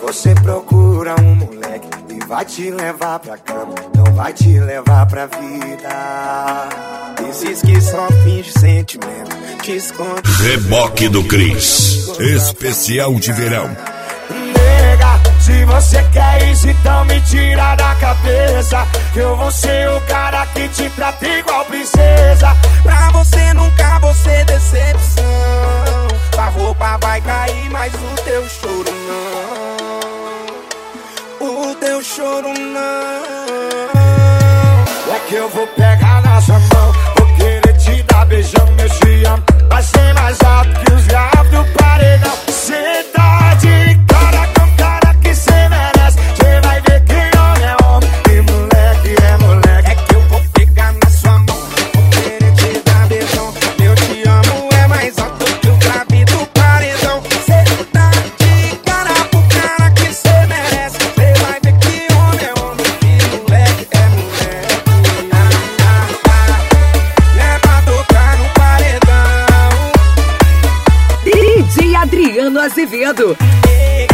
Você procura um moleque e vai te levar pra cama, não vai te levar pra vida. Esses que só finge sentimento, te esconde. Reboque do Cris, especial de verão. Nega, se você quer isso, então me tira da cabeça, que eu vou ser o cara que te trata igual princesa. Pra você nunca vou ser decepção. A roupa vai cair, mas o teu choro não. O teu choro não. É que eu vou pegar na sua mão, vou querer te dar beijão, meu te amo. Vai ser mais alto que os graves do paredão. Cê tá de cara com cara que cê merece. Cê vai ver que homem é homem e moleque é moleque. É que eu vou pegar na sua mão, vou querer te dar beijão. Meu te amo é mais alto que o grave do paredão. Cê tá de cara com cara que cê merece. Cê vai ver que homem é homem e moleque é moleque. É pra tocar no paredão. DJ Adriano Azevedo. Nega,